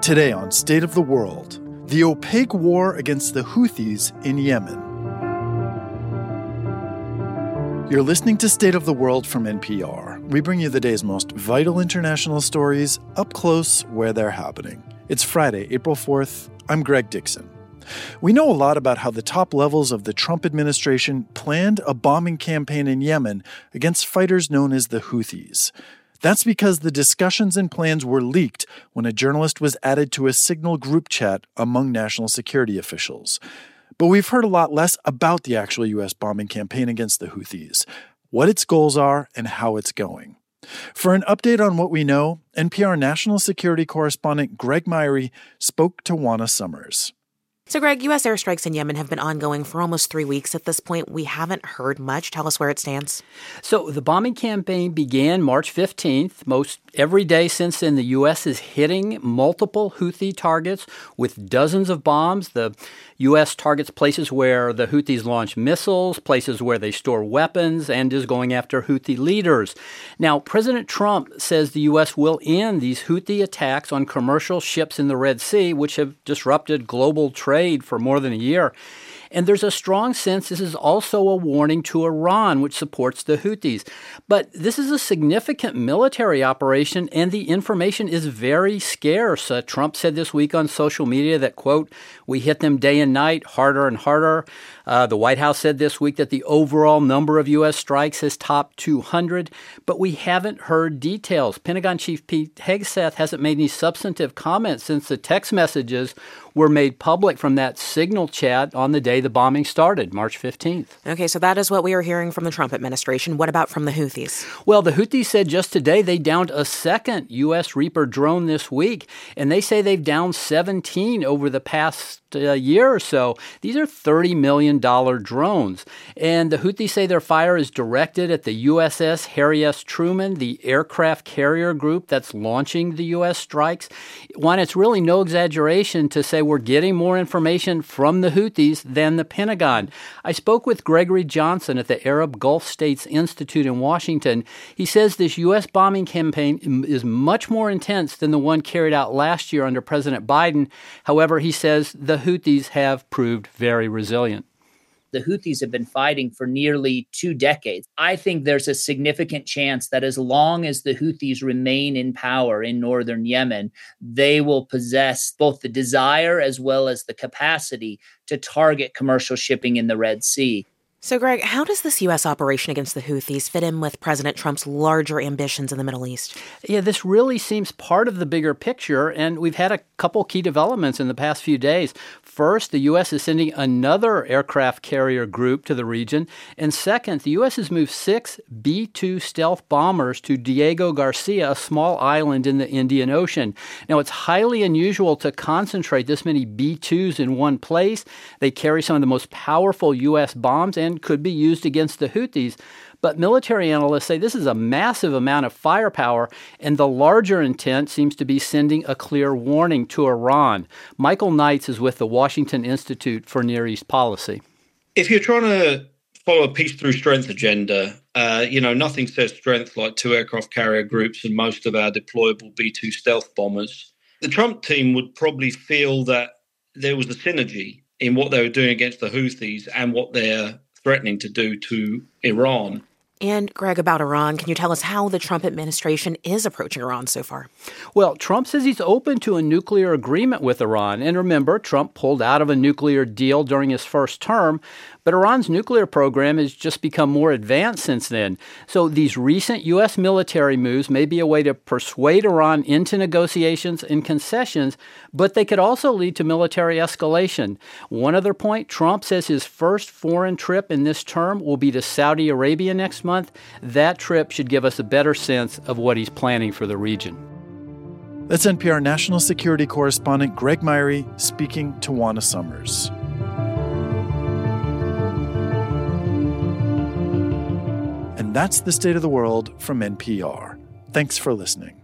Today on State of the World, the opaque war against the Houthis in Yemen. You're listening to State of the World from NPR. We bring you the day's most vital international stories up close where they're happening. It's Friday, April 4th. I'm Greg Dixon. We know a lot about how the top levels of the Trump administration planned a bombing campaign in Yemen against fighters known as the Houthis. That's because the discussions and plans were leaked when a journalist was added to a Signal group chat among national security officials. But we've heard a lot less about the actual U.S. bombing campaign against the Houthis, what its goals are, and how it's going. For an update on what we know, NPR national security correspondent Greg Myrie spoke to Juana Summers. So, Greg, U.S. airstrikes in Yemen have been ongoing for almost 3 weeks at this point. We haven't heard much. Tell us where it stands. So the bombing campaign began March 15th. Most every day since then, the U.S. is hitting multiple Houthi targets with dozens of bombs. The U.S. targets places where the Houthis launch missiles, places where they store weapons, and is going after Houthi leaders. Now, President Trump says the U.S. will end these Houthi attacks on commercial ships in the Red Sea, which have disrupted global trade for more than a year. And there's a strong sense this is also a warning to Iran, which supports the Houthis. But this is a significant military operation, and the information is very scarce. Trump said this week on social media that, quote, "We hit them day and night, harder and harder." The White House said this week that the overall number of U.S. strikes has topped 200, but we haven't heard details. Pentagon Chief Pete Hegseth hasn't made any substantive comments since the text messages were made public from that Signal chat on the day the bombing started, March 15th. Okay, so that is what we are hearing from the Trump administration. What about from the Houthis? Well, the Houthis said just today they downed a second U.S. Reaper drone this week, and they say they've downed 17 over the past year or so. These are $30 million drones. And the Houthis say their fire is directed at the USS Harry S. Truman, the aircraft carrier group that's launching the U.S. strikes. One, it's really no exaggeration to say we're getting more information from the Houthis than the Pentagon. I spoke with Gregory Johnson at the Arab Gulf States Institute in Washington. He says this U.S. bombing campaign is much more intense than the one carried out last year under President Biden. However, he says the Houthis have proved very resilient. The Houthis have been fighting for nearly 2 decades. I think there's a significant chance that as long as the Houthis remain in power in northern Yemen, they will possess both the desire as well as the capacity to target commercial shipping in the Red Sea. So, Greg, how does this U.S. operation against the Houthis fit in with President Trump's larger ambitions in the Middle East? Yeah, this really seems part of the bigger picture, and we've had a couple key developments in the past few days. First, the U.S. is sending another aircraft carrier group to the region, and second, the U.S. has moved 6 B-2 stealth bombers to Diego Garcia, a small island in the Indian Ocean. Now, it's highly unusual to concentrate this many B-2s in one place. They carry some of the most powerful U.S. bombs and could be used against the Houthis. But military analysts say this is a massive amount of firepower, and the larger intent seems to be sending a clear warning to Iran. Michael Knights is with the Washington Institute for Near East Policy. If you're trying to follow a peace through strength agenda, nothing says strength like 2 aircraft carrier groups and most of our deployable B-2 stealth bombers. The Trump team would probably feel that there was a synergy in what they were doing against the Houthis and what they're threatening to do to Iran. And, Greg, about Iran, can you tell us how the Trump administration is approaching Iran so far? Well, Trump says he's open to a nuclear agreement with Iran. And remember, Trump pulled out of a nuclear deal during his first term. But Iran's nuclear program has just become more advanced since then. So these recent U.S. military moves may be a way to persuade Iran into negotiations and concessions, but they could also lead to military escalation. One other point, Trump says his first foreign trip in this term will be to Saudi Arabia next month. That trip should give us a better sense of what he's planning for the region. That's NPR national security correspondent Greg Myrie speaking to Juana Summers. And that's the State of the World from NPR. Thanks for listening.